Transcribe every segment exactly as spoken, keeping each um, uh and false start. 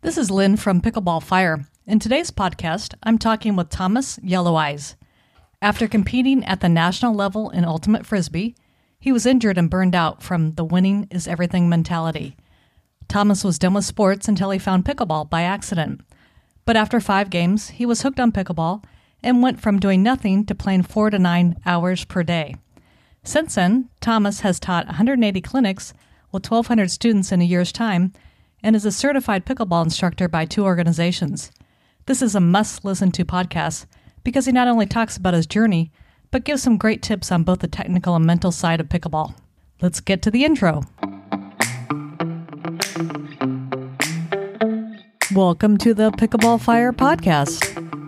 This is Lynn from Pickleball Fire. In today's podcast, I'm talking with Thomas Yellow Eyes. After competing at the national level in Ultimate Frisbee, he was injured and burned out from the winning is everything mentality. Thomas was done with sports until he found pickleball by accident. But after five games, he was hooked on pickleball and went from doing nothing to playing four to nine hours per day. Since then, Thomas has taught one hundred eighty clinics with twelve hundred students in a year's time and is a certified pickleball instructor by two organizations. This is a must-listen-to podcast because he not only talks about his journey, but gives some great tips on both the technical and mental side of pickleball. Let's get to the intro. Welcome to the Pickleball Fire podcast.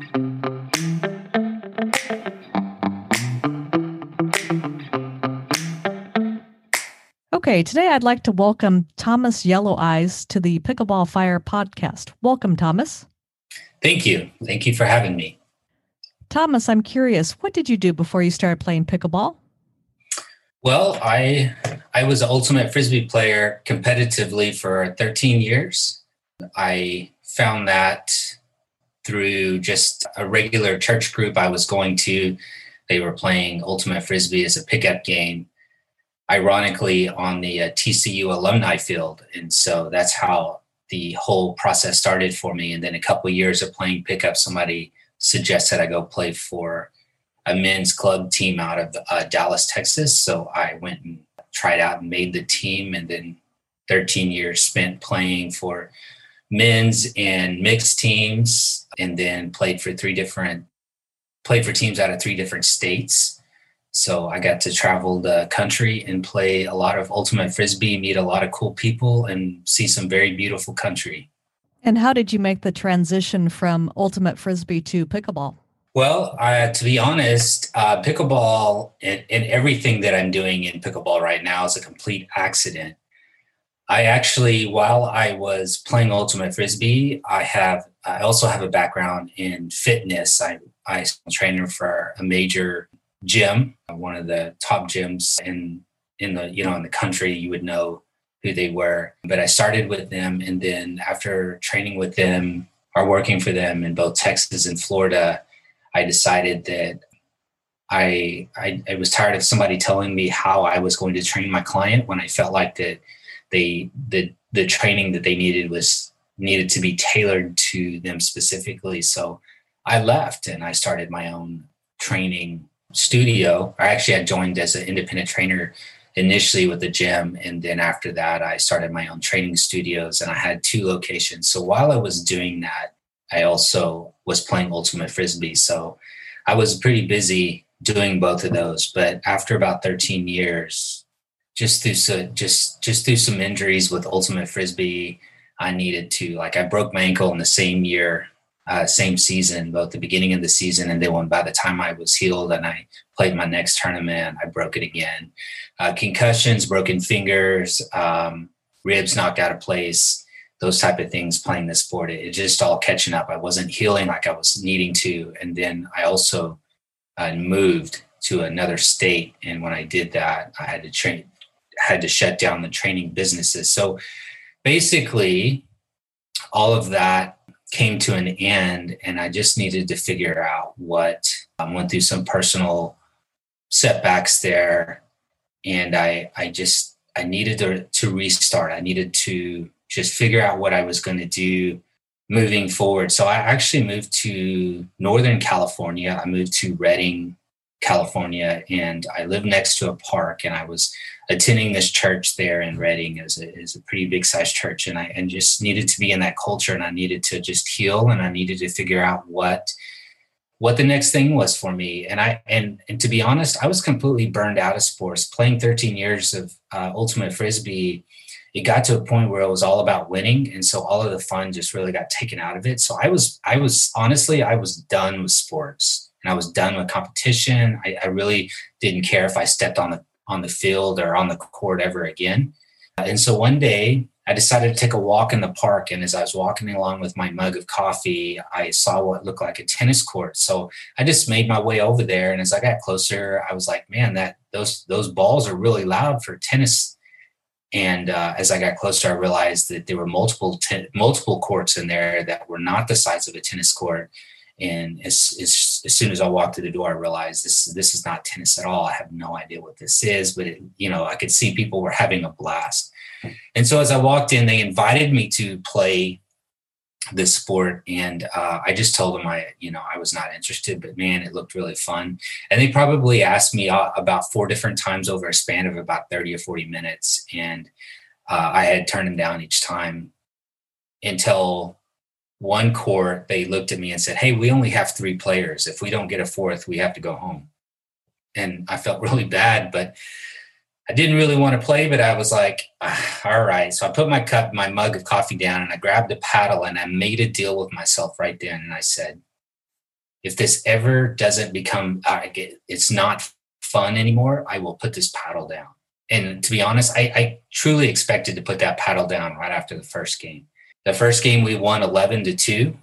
Okay, today I'd like to welcome Thomas Yellow Eyes to the Pickleball Fire podcast. Welcome, Thomas. Thank you. Thank you for having me. Thomas, I'm curious, what did you do before you started playing pickleball? Well, I I was an Ultimate Frisbee player competitively for thirteen years. I found that through just a regular church group I was going to. They were playing Ultimate Frisbee as a pickup game, ironically on the uh, T C U alumni field. And so that's how the whole process started for me. And then a couple of years of playing pickup, somebody suggested I go play for a men's club team out of uh, Dallas, Texas. So I went and tried out and made the team. And then thirteen years spent playing for men's and mixed teams, and then played for three different, played for teams out of three different states. So I got to travel the country and play a lot of Ultimate Frisbee, meet a lot of cool people, and see some very beautiful country. And how did you make the transition from Ultimate Frisbee to pickleball? Well, uh, to be honest, uh, pickleball and, and everything that I'm doing in pickleball right now is a complete accident. I actually, while I was playing Ultimate Frisbee, I have I also have a background in fitness. I I'm a trainer for a major gym, one of the top gyms in in the you know in the country. You would know who they were. But I started with them, and then after training with them or working for them in both Texas and Florida, I decided that I, I I was tired of somebody telling me how I was going to train my client when I felt like that they the the training that they needed was needed to be tailored to them specifically. So I left and I started my own training studio. I actually had joined as an independent trainer initially with the gym, and then after that I started my own training studios, and I had two locations. So while I was doing that, I also was playing Ultimate Frisbee. So I was pretty busy doing both of those. But after about thirteen years, just through so just just through some injuries with Ultimate Frisbee, I needed to, like, I broke my ankle in the same year, uh, same season, both the beginning of the season, and then when by the time I was healed and I played my next tournament, I broke it again. Uh, concussions, broken fingers, um, ribs knocked out of place, those type of things playing the sport. It, it just all catching up. I wasn't healing like I was needing to. And then I also uh, moved to another state. And when I did that, I had to train, had to shut down the training businesses. So basically all of that came to an end, and I just needed to figure out what I went through some personal setbacks there. And I, I just, I needed to, to restart. I needed to just figure out what I was going to do moving forward. So I actually moved to Northern California. I moved to Redding, California, and I lived next to a park, and I was attending this church there in Redding. Is a, is a pretty big sized church. And I and just needed to be in that culture, and I needed to just heal, and I needed to figure out what what the next thing was for me. And I, and, and to be honest, I was completely burned out of sports. Playing thirteen years of uh, Ultimate Frisbee, it got to a point where it was all about winning. And so all of the fun just really got taken out of it. So I was, I was honestly, I was done with sports, and I was done with competition. I, I really didn't care if I stepped on the, on the field or on the court ever again. And so one day I decided to take a walk in the park. And as I was walking along with my mug of coffee, I saw what looked like a tennis court. So I just made my way over there. And as I got closer, I was like, man, that those, those balls are really loud for tennis. And uh, as I got closer, I realized that there were multiple ten, multiple courts in there that were not the size of a tennis court. And as, as, as soon as I walked through the door, I realized this, this is not tennis at all. I have no idea what this is, but it, you know, I could see people were having a blast. And so as I walked in, they invited me to play this sport. And uh, I just told them I, you know, I was not interested, but man, it looked really fun. And they probably asked me uh, about four different times over a span of about thirty or forty minutes. And uh, I had turned them down each time until one court, they looked at me and said, "Hey, we only have three players. If we don't get a fourth, we have to go home." And I felt really bad, but I didn't really want to play, but I was like, ah, all right. So I put my cup, my mug of coffee down, and I grabbed a paddle, and I made a deal with myself right then. And I said, if this ever doesn't become, uh, it's not fun anymore, I will put this paddle down. And to be honest, I, I truly expected to put that paddle down right after the first game. The first game we won eleven to two.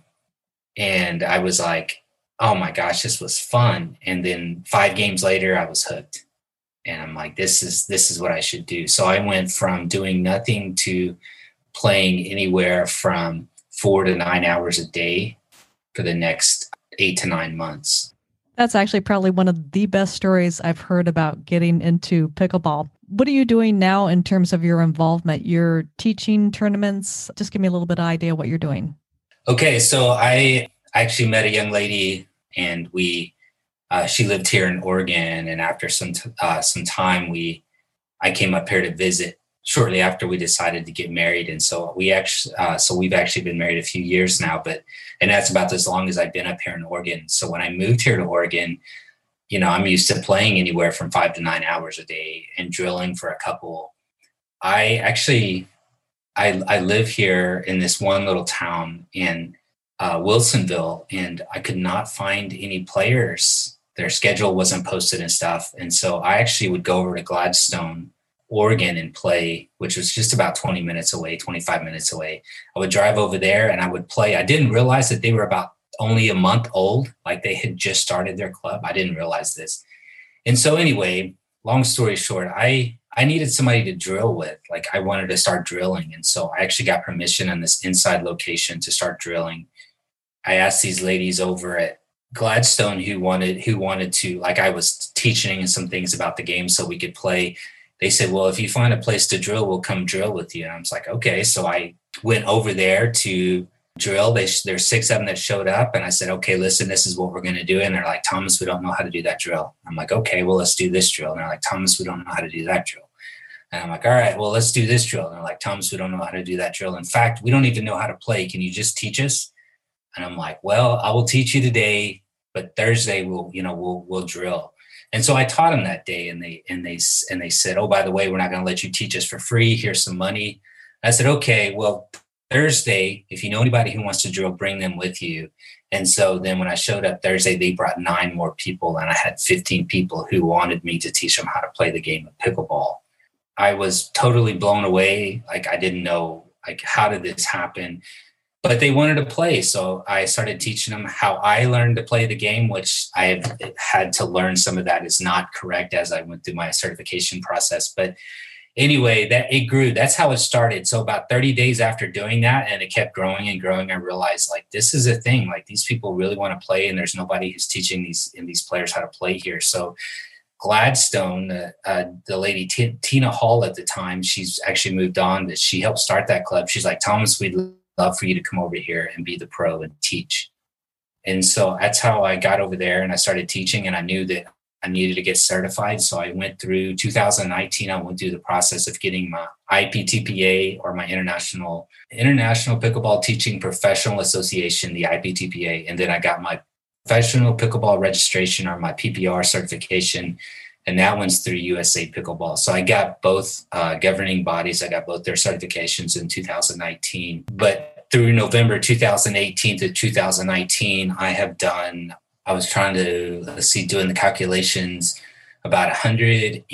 And I was like, oh my gosh, this was fun. And then five games later, I was hooked. And I'm like, this is, this is what I should do. So I went from doing nothing to playing anywhere from four to nine hours a day for the next eight to nine months. That's actually probably one of the best stories I've heard about getting into pickleball. What are you doing now in terms of your involvement? You're teaching tournaments. Just give me a little bit of idea what you're doing. Okay, so I actually met a young lady, and we uh, she lived here in Oregon. And after some t- uh, some time, we I came up here to visit shortly after we decided to get married. And so we actually uh, so we've actually been married a few years now, but and that's about as long as I've been up here in Oregon. So when I moved here to Oregon, you know, I'm used to playing anywhere from five to nine hours a day and drilling for a couple. I actually, I, I live here in this one little town in uh, Wilsonville, and I could not find any players. Their schedule wasn't posted and stuff. And so I actually would go over to Gladstone, Oregon, and play, which was just about twenty minutes away, twenty-five minutes away. I would drive over there and I would play. I didn't realize that they were about only a month old, like they had just started their club. I didn't realize this. And so anyway, long story short, I, I needed somebody to drill with. Like I wanted to start drilling. And so I actually got permission on this inside location to start drilling. I asked these ladies over at Gladstone who wanted, who wanted to, like I was teaching some things about the game so we could play. They said, well, if you find a place to drill, we'll come drill with you. And I was like, okay. So I went over there to drill. They, there's six of them that showed up, and I said, okay, listen, this is what we're going to do. And they're like, Thomas, we don't know how to do that drill. I'm like, okay, well, let's do this drill. And they're like, Thomas, we don't know how to do that drill. And I'm like, all right, well, let's do this drill. And they're like, Thomas, we don't know how to do that drill. In fact, we don't even know how to play. Can you just teach us? And I'm like, well, I will teach you today, but Thursday we'll, you know, we'll, we'll drill. And so I taught them that day, and they, and they, and they said, oh, by the way, we're not going to let you teach us for free. Here's some money. I said, okay, well, Thursday, if you know anybody who wants to drill, bring them with you. And so then when I showed up Thursday, they brought nine more people, and I had fifteen people who wanted me to teach them how to play the game of pickleball. I was totally blown away. Like I didn't know, like, how did this happen? But they wanted to play. So I started teaching them how I learned to play the game, which I have had to learn. Some of that is not correct as I went through my certification process. But anyway, that it grew. That's how it started. So about thirty days after doing that, and it kept growing and growing, I realized, like, this is a thing. Like, these people really want to play, and there's nobody who's teaching these and these players how to play here. So Gladstone, uh, uh, the lady T- Tina Hall at the time, she's actually moved on, but she helped start that club. She's like, Thomas, we'd love for you to come over here and be the pro and teach. And so that's how I got over there, and I started teaching, and I knew that I needed to get certified. So I went through two thousand nineteen. I went through the process of getting my I P T P A, or my International International Pickleball Teaching Professional Association, the I P T P A. And then I got my Professional Pickleball Registration, or my P P R certification. And that one's through U S A Pickleball. So I got both uh, governing bodies. I got both their certifications in two thousand nineteen. But through November two thousand eighteen to two thousand nineteen, I have done I was trying to, let's see, doing the calculations, about one hundred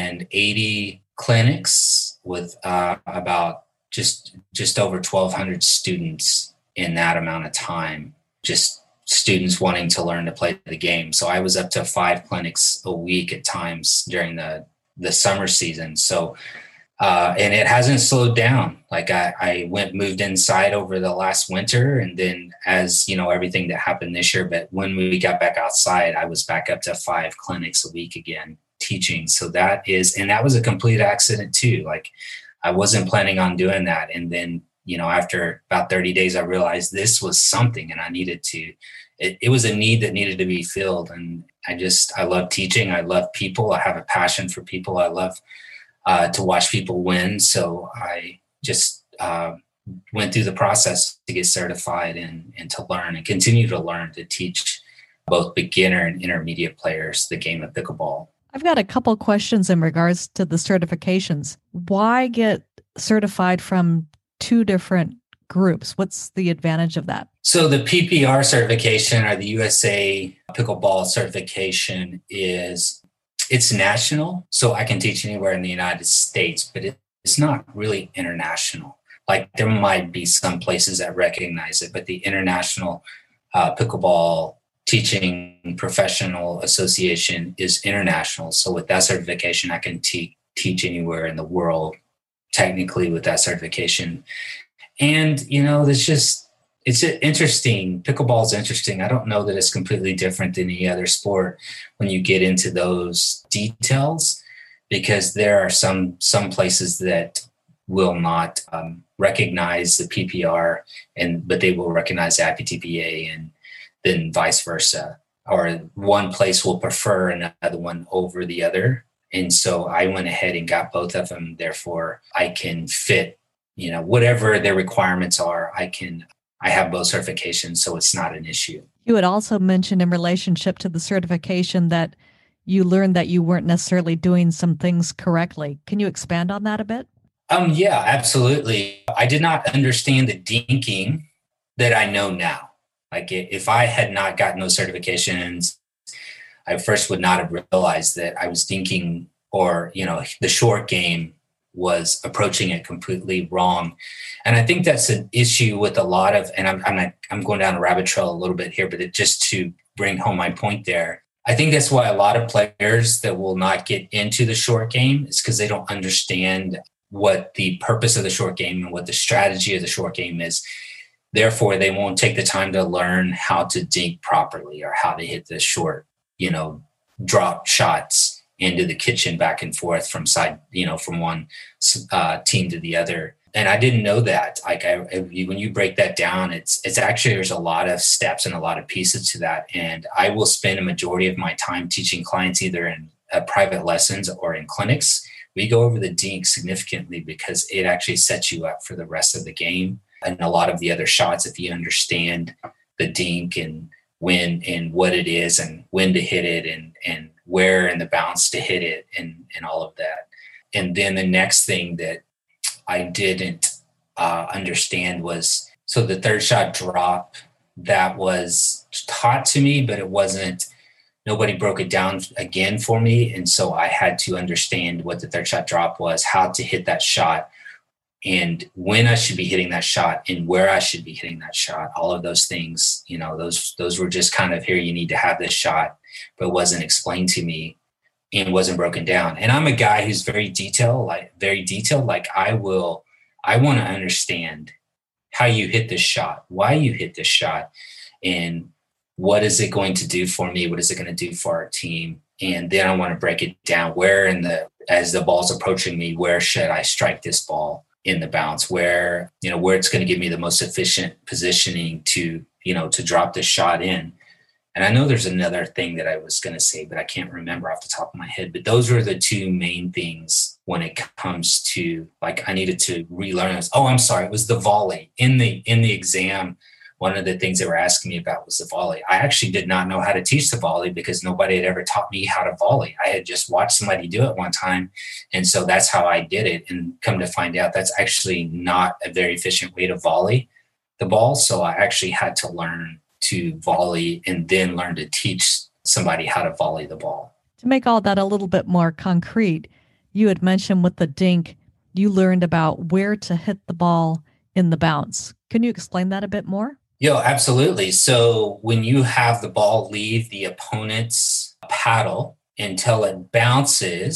eighty clinics with uh, about just just over twelve hundred students in that amount of time, just students wanting to learn to play the game. So I was up to five clinics a week at times during the, the summer season. So Uh, and it hasn't slowed down. Like I, I went, moved inside over the last winter, and then as you know, everything that happened this year. But when we got back outside, I was back up to five clinics a week again teaching. So that is, and that was a complete accident too. Like I wasn't planning on doing that. And then, you know, after about thirty days, I realized this was something and I needed to, it, it was a need that needed to be filled. And I just, I love teaching. I love people. I have a passion for people. I love Uh, to watch people win. So I just uh, went through the process to get certified and, and to learn and continue to learn to teach both beginner and intermediate players the game of pickleball. I've got a couple questions in regards to the certifications. Why get certified from two different groups? What's the advantage of that? So the P P R certification, or the U S A pickleball certification, is it's national, so I can teach anywhere in the United States, but it, it's not really international. Like there might be some places that recognize it, but the International uh, Pickleball Teaching Professional Association is international. So with that certification, I can te- teach anywhere in the world, technically with that certification. And, you know, there's just, it's interesting. Pickleball is interesting. I don't know that it's completely different than any other sport when you get into those details, because there are some some places that will not um, recognize the P P R, and but they will recognize the I P T P A, and then vice versa. Or one place will prefer another one over the other. And so I went ahead and got both of them. Therefore, I can fit, you know, whatever their requirements are. I can. I have both certifications, so it's not an issue. You had also mentioned in relationship to the certification that you learned that you weren't necessarily doing some things correctly. Can you expand on that a bit? Um, yeah, absolutely. I did not understand the dinking that I know now. Like if I had not gotten those certifications, I first would not have realized that I was dinking, or, you know, the short game was approaching it completely wrong. And I think that's an issue with a lot of, and I'm I'm, not, I'm going down a rabbit trail a little bit here, but it, just to bring home my point there, I think that's why a lot of players that will not get into the short game is because they don't understand what the purpose of the short game and what the strategy of the short game is. Therefore, they won't take the time to learn how to dink properly or how to hit the short, you know, drop shots into the kitchen back and forth from side, you know, from one uh, team to the other. And I didn't know that. Like I, when you break that down, it's it's actually, there's a lot of steps and a lot of pieces to that. And I will spend a majority of my time teaching clients either in uh, private lessons or in clinics. We go over the dink significantly because it actually sets you up for the rest of the game and a lot of the other shots. If you understand the dink and when and what it is and when to hit it and and where in the bounce to hit it and, and all of that. And then the next thing that I didn't uh, understand was, so the third shot drop, that was taught to me, but it wasn't, nobody broke it down again for me. And so I had to understand what the third shot drop was, how to hit that shot, and when I should be hitting that shot and where I should be hitting that shot. All of those things, you know, those those were just kind of, here, you need to have this shot, but it wasn't explained to me and wasn't broken down. And I'm a guy who's very detailed, like very detailed. Like I will, I want to understand how you hit this shot, why you hit this shot, and what is it going to do for me? What is it going to do for our team? And then I want to break it down. Where in the, as the ball's approaching me, where should I strike this ball in the bounce? Where, you know, where it's going to give me the most efficient positioning to, you know, to drop this shot in. And I know there's another thing that I was going to say, but I can't remember off the top of my head. But those were the two main things when it comes to, like, I needed to relearn. Oh, I'm sorry. It was the volley in the, in the exam. One of the things they were asking me about was the volley. I actually did not know how to teach the volley because nobody had ever taught me how to volley. I had just watched somebody do it one time. And so that's how I did it. And come to find out, that's actually not a very efficient way to volley the ball. So I actually had to learn to volley and then learn to teach somebody how to volley the ball. To make all that a little bit more concrete, you had mentioned with the dink, you learned about where to hit the ball in the bounce. Can you explain that a bit more? Yeah, absolutely. So when you have the ball leave the opponent's paddle until it bounces,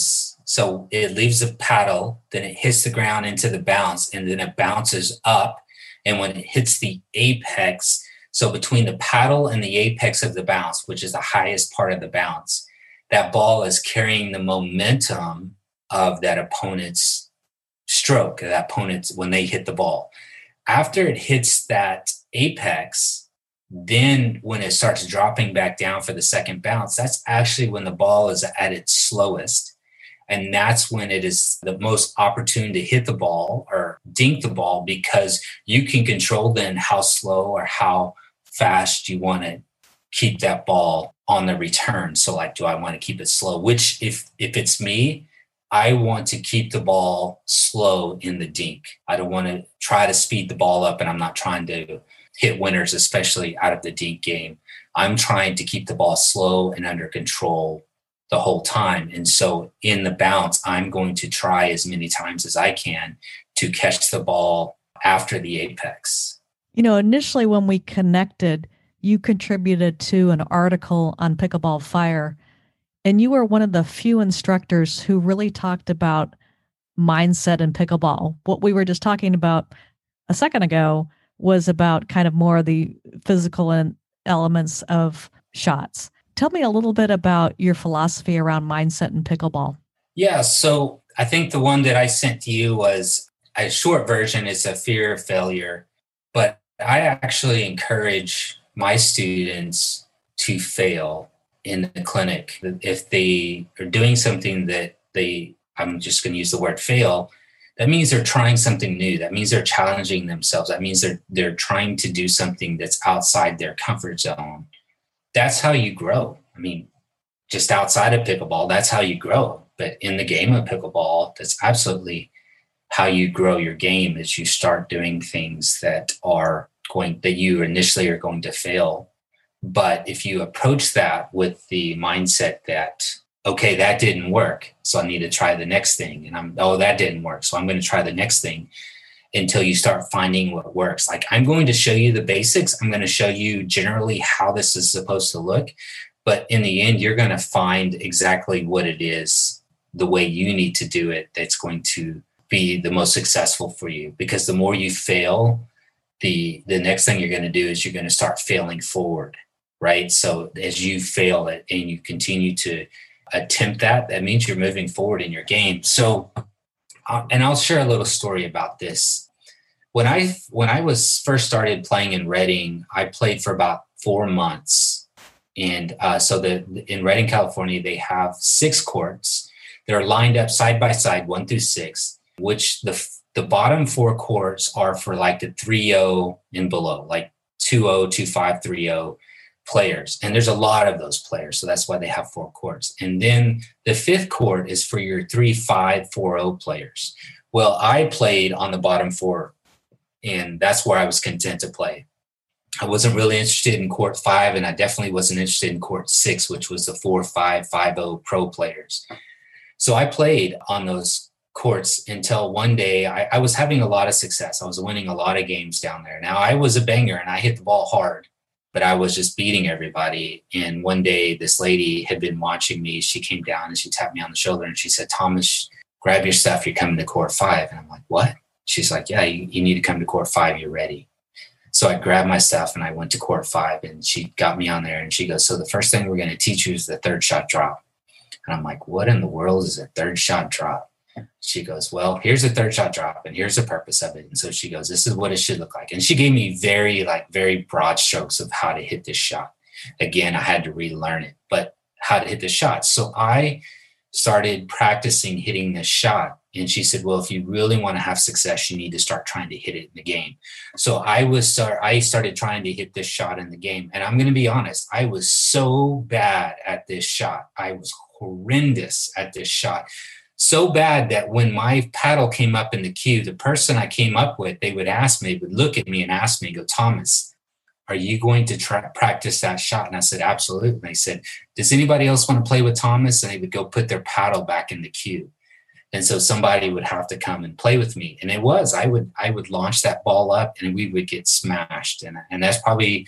So it leaves the paddle, then it hits the ground into the bounce, and then it bounces up. And when it hits the apex, so between the paddle and the apex of the bounce, which is the highest part of the bounce, that ball is carrying the momentum of that opponent's stroke, that opponent's when they hit the ball. After it hits that apex, then when it starts dropping back down for the second bounce, that's actually when the ball is at its slowest. And that's when it is the most opportune to hit the ball or dink the ball, because you can control then how slow or how fast you want to keep that ball on the return. So like, do I want to keep it slow? Which if if it's me, I want to keep the ball slow in the dink. I don't want to try to speed the ball up, and I'm not trying to hit winners, especially out of the dink game. I'm trying to keep the ball slow and under control the whole time. And so in the bounce, I'm going to try as many times as I can to catch the ball after the apex. You know, initially when we connected, you contributed to an article on Pickleball Fire, and you were one of the few instructors who really talked about mindset in pickleball. What we were just talking about a second ago was about kind of more of the physical and elements of shots. Tell me a little bit about your philosophy around mindset in pickleball. Yeah, so I think the one that I sent to you was a short version. It's a fear of failure, but I actually encourage my students to fail in the clinic. If they are doing something that they, I'm just going to use the word fail, that means they're trying something new. That means they're challenging themselves. That means they're they're trying to do something that's outside their comfort zone. That's how you grow. I mean, just outside of pickleball, that's how you grow. But in the game of pickleball, that's absolutely how you grow your game, is you start doing things that are going, that you initially are going to fail. But if you approach that with the mindset that, okay, that didn't work, so I need to try the next thing. And I'm, oh, that didn't work, so I'm going to try the next thing, until you start finding what works. Like, I'm going to show you the basics. I'm going to show you generally how this is supposed to look. But in the end, you're going to find exactly what it is, the way you need to do it, that's going to be the most successful for you. Because the more you fail, the the next thing you're going to do is you're going to start failing forward, right? So as you fail it and you continue to attempt that, that means you're moving forward in your game. So, uh, and I'll share a little story about this. When I when I was first started playing in Redding, I played for about four months. And uh, so the, in Redding, California, they have six courts. They're lined up side by side, one through six, which the the bottom four courts are for like the three oh and below, like two oh, two five, three oh players. And there's a lot of those players. So that's why they have four courts. And then the fifth court is for your three five, four oh players. Well, I played on the bottom four, and that's where I was content to play. I wasn't really interested in court five, and I definitely wasn't interested in court six, which was the four five, five oh pro players. So I played on those courts until one day I, I was having a lot of success. I was winning a lot of games down there. Now, I was a banger and I hit the ball hard, but I was just beating everybody. And one day this lady had been watching me. She came down and she tapped me on the shoulder and she said, "Thomas, grab your stuff. You're coming to court five." And I'm like, "What?" She's like, "Yeah, you, you need to come to court five. You're ready." So I grabbed my stuff and I went to court five, and she got me on there and she goes, "So the first thing we're going to teach you is the third shot drop." And I'm like, "What in the world is a third shot drop?" She goes, "Well, here's a third shot drop and here's the purpose of it." And so she goes, "This is what it should look like." And she gave me very, like very broad strokes of how to hit this shot. Again, I had to relearn it, but how to hit the shot. So I started practicing hitting this shot. And she said, "Well, if you really want to have success, you need to start trying to hit it in the game." So I was, I started trying to hit this shot in the game. And I'm going to be honest, I was so bad at this shot. I was horrendous at this shot. So bad that when my paddle came up in the queue, the person I came up with, they would ask me, would look at me and ask me, go, "Thomas, are you going to try practice that shot?" And I said, "Absolutely." And they said, "Does anybody else want to play with Thomas?" And they would go put their paddle back in the queue. And so somebody would have to come and play with me. And it was, I would, I would launch that ball up and we would get smashed. And, and that's probably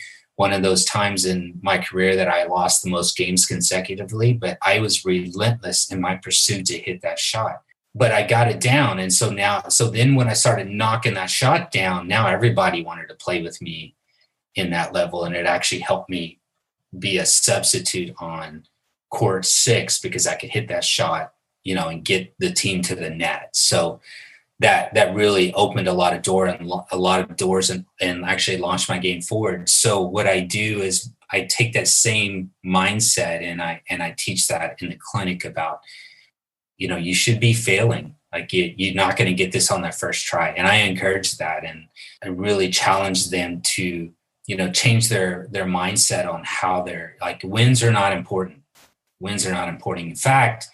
one of those times in my career that I lost the most games consecutively, but I was relentless in my pursuit to hit that shot. But I got it down. And so now, so then when I started knocking that shot down, now everybody wanted to play with me in that level. And it actually helped me be a substitute on court six because I could hit that shot, you know, and get the team to the net. So that, that really opened a lot of door and a lot of doors and, and actually launched my game forward. So what I do is I take that same mindset and I, and I teach that in the clinic about, you know, you should be failing. Like you, you're not going to get this on that first try. And I encourage that. And I really challenge them to, you know, change their, their mindset on how they're like, wins are not important. Wins are not important. In fact,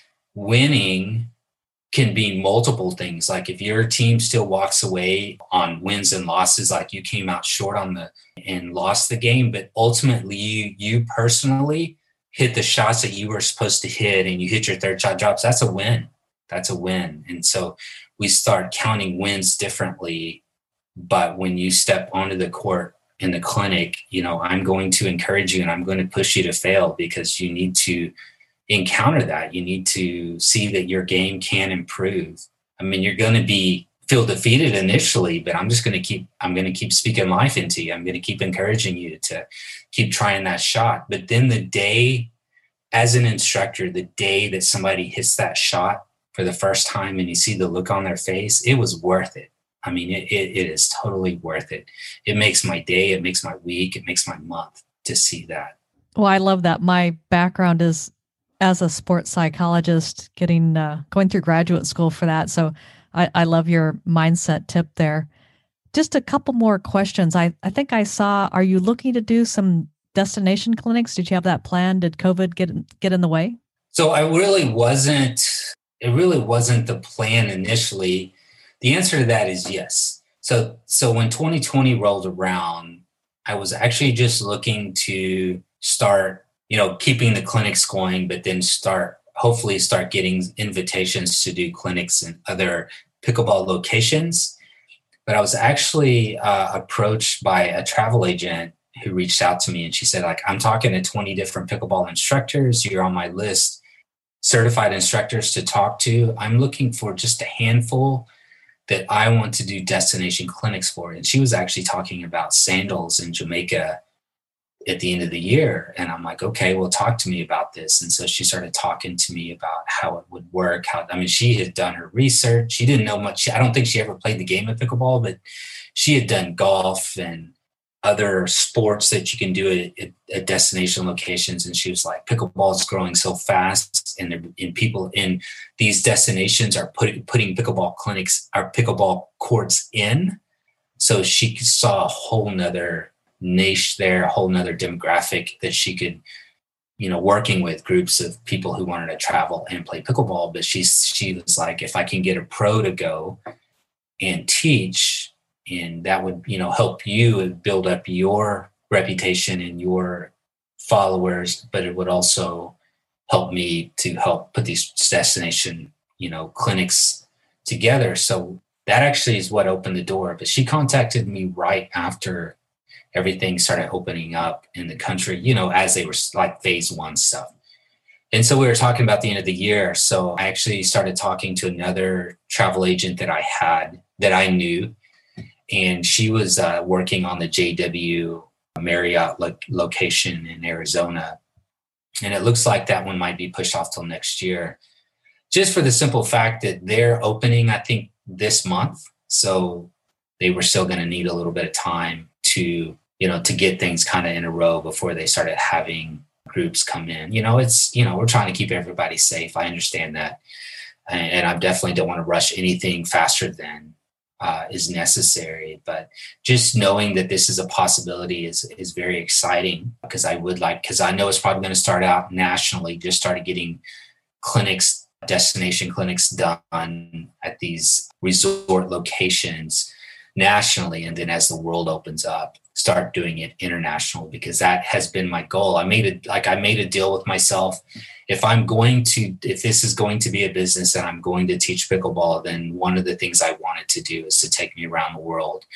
winning can be multiple things. Like if your team still walks away on wins and losses, like you came out short on the and lost the game, but ultimately you, you personally hit the shots that you were supposed to hit and you hit your third shot drops, that's a win. That's a win. And so we start counting wins differently. But when you step onto the court in the clinic, you know, I'm going to encourage you and I'm going to push you to fail because you need to encounter that. You need to see that your game can improve. I mean, you're going to be feel defeated initially, but I'm just going to keep, I'm going to keep speaking life into you. I'm going to keep encouraging you to keep trying that shot. But then the day, as an instructor, the day that somebody hits that shot for the first time and you see the look on their face, it was worth it. I mean, it, it, it is totally worth it. It makes my day, it makes my week, it makes my month to see that. Well, I love that. My background is as a sports psychologist, getting uh, going through graduate school for that. So I, I love your mindset tip there. Just a couple more questions. I, I think I saw, are you looking to do some destination clinics? Did you have that plan? Did COVID get get in the way? So I really wasn't, it really wasn't the plan initially. The answer to that is yes. So, so when twenty twenty rolled around, I was actually just looking to start, you know, keeping the clinics going, but then start, hopefully start getting invitations to do clinics in other pickleball locations. But I was actually uh, approached by a travel agent who reached out to me and she said, like, I'm talking to twenty different pickleball instructors. You're on my list, certified instructors to talk to. I'm looking for just a handful that I want to do destination clinics for. And she was actually talking about Sandals in Jamaica at the end of the year. And I'm like, okay, well, talk to me about this. And so she started talking to me about how it would work. How, I mean, she had done her research. She didn't know much. I don't think she ever played the game of pickleball, but she had done golf and other sports that you can do at, at, at destination locations. And she was like, pickleball is growing so fast. And, and people in these destinations are putting, putting pickleball clinics, or pickleball courts in. So she saw a whole nother niche there, a whole nother demographic that she could, you know, working with groups of people who wanted to travel and play pickleball. But she's, she was like, if I can get a pro to go and teach, and that would, you know, help you build up your reputation and your followers, but it would also help me to help put these destination, you know, clinics together. So that actually is what opened the door. But she contacted me right after everything started opening up in the country, you know, as they were like phase one stuff. And so we were talking about the end of the year. So I actually started talking to another travel agent that I had, that I knew. And she was uh, working on the J W Marriott lo- location in Arizona. And it looks like that one might be pushed off till next year, just for the simple fact that they're opening, I think, this month. So they were still going to need a little bit of time to, you know, to get things kind of in a row before they started having groups come in. You know, it's, you know, we're trying to keep everybody safe. I understand that. And, and I definitely don't want to rush anything faster than Uh, is necessary, but just knowing that this is a possibility is is very exciting, because I would like, because I know it's probably going to start out nationally, just started getting clinics, destination clinics done at these resort locations nationally, and then as the world opens up, start doing it international, because that has been my goal. I made it like I made a deal with myself. If I'm going to, if this is going to be a business and I'm going to teach pickleball, then one of the things I wanted to do is to take me around the world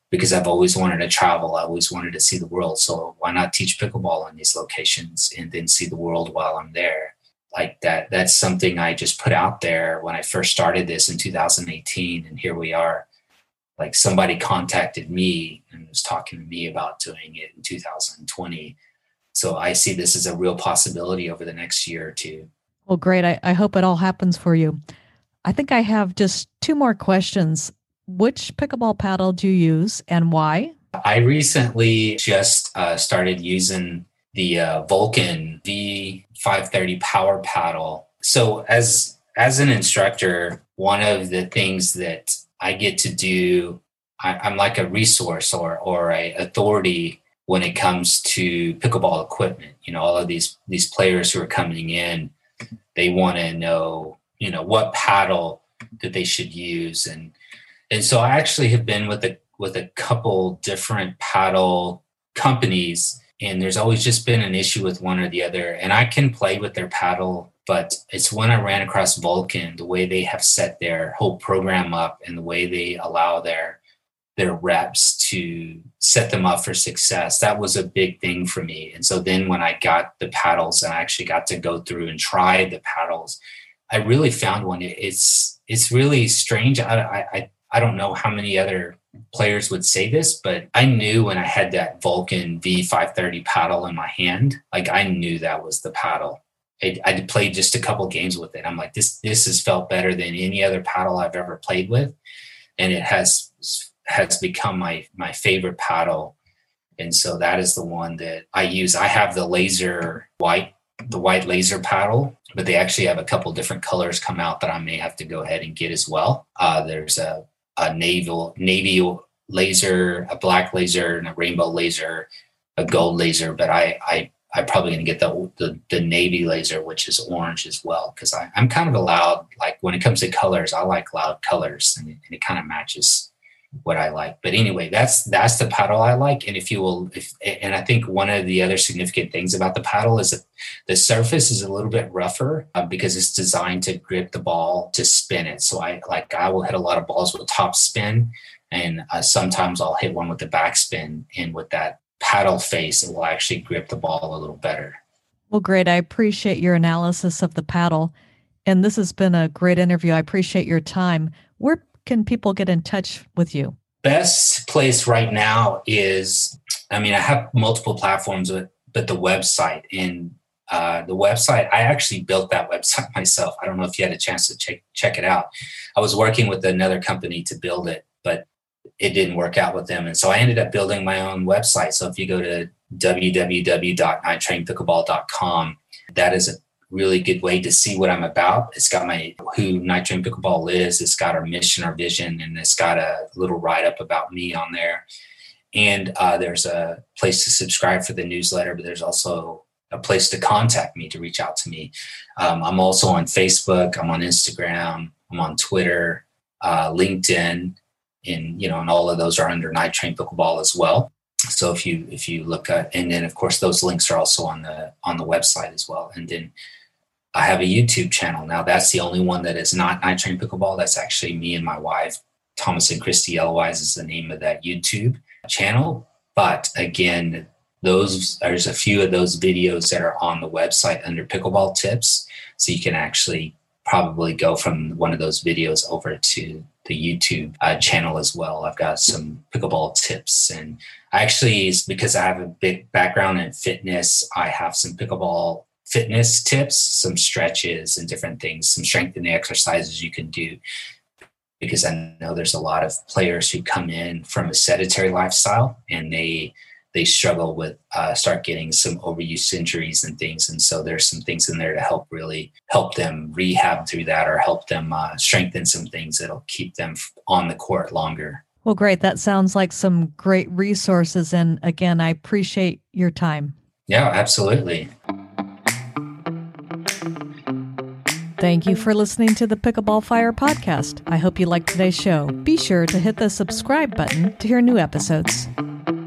because I've always wanted to travel. I always wanted to see the world. So why not teach pickleball in these locations and then see the world while I'm there? Like that, that's something I just put out there when I first started this in two thousand eighteen. And here we are. Like somebody contacted me and was talking to me about doing it in two thousand twenty. So I see this as a real possibility over the next year or two. Well, great. I, I hope it all happens for you. I think I have just two more questions. Which pickleball paddle do you use and why? I recently just uh, started using the uh, Vulcan V five thirty power paddle. So as as an instructor, one of the things that I get to do, I, I'm like a resource or or a authority when it comes to pickleball equipment. You know, all of these these players who are coming in, they want to know, you know, what paddle that they should use. And and so I actually have been with a with a couple different paddle companies, and there's always just been an issue with one or the other. And I can play with their paddle, but it's when I ran across Vulcan, the way they have set their whole program up and the way they allow their their reps to set them up for success, that was a big thing for me. And so then when I got the paddles and I actually got to go through and try the paddles, I really found one. It's it's really strange. I I I don't know how many other players would say this, but I knew when I had that Vulcan V five thirty paddle in my hand, like I knew that was the paddle. I, I played just a couple games with it. I'm like, this this has felt better than any other paddle I've ever played with, and it has has become my my favorite paddle. And so that is the one that I use. I have the laser white, the white laser paddle, but they actually have a couple different colors come out that I may have to go ahead and get as well. Uh, there's a a naval navy laser, a black laser, and a rainbow laser, a gold laser. But I, I, I'm probably going to get the, the the navy laser, which is orange as well, because I'm kind of a loud, like when it comes to colors, I like loud colors, and it, and it kind of matches what I like. But anyway, that's that's the paddle I like. And if you will, if and I think one of the other significant things about the paddle is that the surface is a little bit rougher uh, because it's designed to grip the ball to spin it. So I like I will hit a lot of balls with top spin, and uh, sometimes I'll hit one with the back spin, and with that paddle face, it will actually grip the ball a little better. Well, great. I appreciate your analysis of the paddle, and this has been a great interview. I appreciate your time. Where can people get in touch with you? Best place right now is, I mean, I have multiple platforms, but, but the website. And uh, the website, I actually built that website myself. I don't know if you had a chance to check check it out. I was working with another company to build it, but it didn't work out with them. And so I ended up building my own website. So if you go to w w w dot night train pickleball dot com, that is a really good way to see what I'm about. It's got my who Night Train Pickleball is. It's got our mission, our vision, and it's got a little write-up about me on there. And uh, there's a place to subscribe for the newsletter, but there's also a place to contact me, to reach out to me. Um, I'm also on Facebook. I'm on Instagram. I'm on Twitter, uh, LinkedIn, and you know, and all of those are under Night Train Pickleball as well. So if you if you look at, and then of course those links are also on the on the website as well. And then I have a YouTube channel. Now that's the only one that is not Night Train Pickleball. That's actually me and my wife, Thomas and Christy Yelloweyes is the name of that YouTube channel. But again, those there's a few of those videos that are on the website under pickleball tips. So you can actually probably go from one of those videos over to the YouTube uh, channel as well. I've got some pickleball tips, and actually, because I have a big background in fitness, I have some pickleball fitness tips, some stretches and different things, some strengthening exercises you can do, because I know there's a lot of players who come in from a sedentary lifestyle and they they struggle with uh, start getting some overuse injuries and things. And so there's some things in there to help really help them rehab through that, or help them uh, strengthen some things that'll keep them on the court longer. Well, great. That sounds like some great resources. And again, I appreciate your time. Yeah, absolutely. Thank you for listening to the Pickleball Fire podcast. I hope you liked today's show. Be sure to hit the subscribe button to hear new episodes.